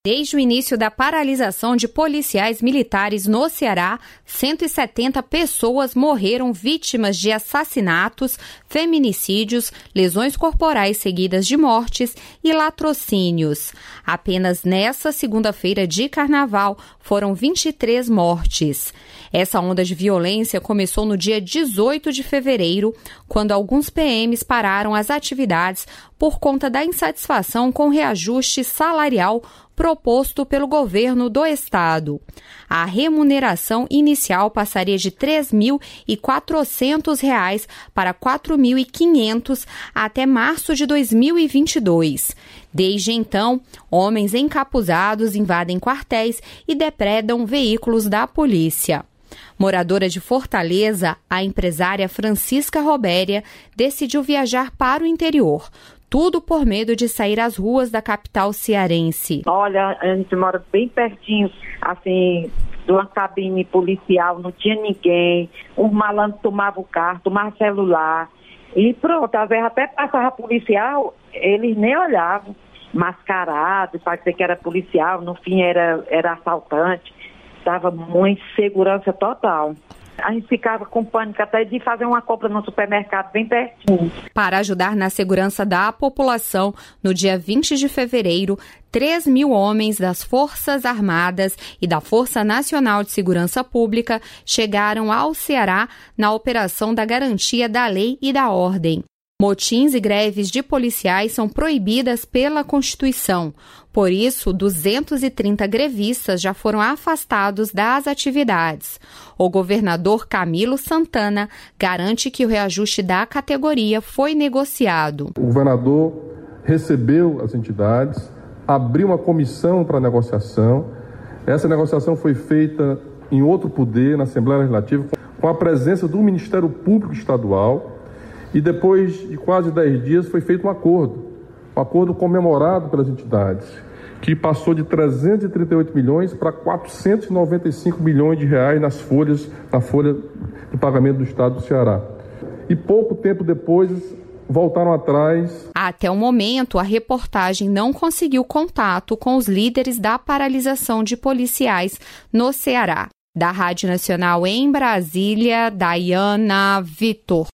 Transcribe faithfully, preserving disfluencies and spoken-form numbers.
Desde o início da paralisação de policiais militares no Ceará, cento e setenta pessoas morreram vítimas de assassinatos, feminicídios, lesões corporais seguidas de mortes e latrocínios. Apenas nessa segunda-feira de carnaval foram vinte e três mortes. Essa onda de violência começou no dia dezoito de fevereiro, quando alguns P Ms pararam as atividades por conta da insatisfação com o reajuste salarial proposto pelo governo do estado. A remuneração inicial passaria de três mil e quatrocentos reais para quatro mil e quinhentos até março de dois mil e vinte e dois. Desde então, homens encapuzados invadem quartéis e depredam veículos da polícia. Moradora de Fortaleza, a empresária Francisca Robéria decidiu viajar para o interior. Tudo por medo de sair às ruas da capital cearense. Olha, a gente mora bem pertinho, assim, de uma cabine policial, não tinha ninguém. Os malandros tomavam o carro, tomavam celular. E pronto, às vezes até passava policial, eles nem olhavam. Mascarado, para dizer que era policial, no fim era, era assaltante. Estava muito segurança total. A gente ficava com pânico até de fazer uma compra no supermercado bem pertinho. Para ajudar na segurança da população, no dia vinte de fevereiro, três mil homens das Forças Armadas e da Força Nacional de Segurança Pública chegaram ao Ceará na operação da garantia da lei e da ordem. Motins e greves de policiais são proibidas pela Constituição. Por isso, duzentos e trinta grevistas já foram afastados das atividades. O governador Camilo Santana garante que o reajuste da categoria foi negociado. O governador recebeu as entidades, abriu uma comissão para negociação. Essa negociação foi feita em outro poder, na Assembleia Legislativa, com a presença do Ministério Público Estadual. E depois de quase dez dias foi feito um acordo, um acordo comemorado pelas entidades, que passou de trezentos e trinta e oito milhões para quatrocentos e noventa e cinco milhões de reais nas folhas, na folha de pagamento do Estado do Ceará. E pouco tempo depois voltaram atrás. Até o momento, a reportagem não conseguiu contato com os líderes da paralisação de policiais no Ceará. Da Rádio Nacional em Brasília, Daiana Vitor.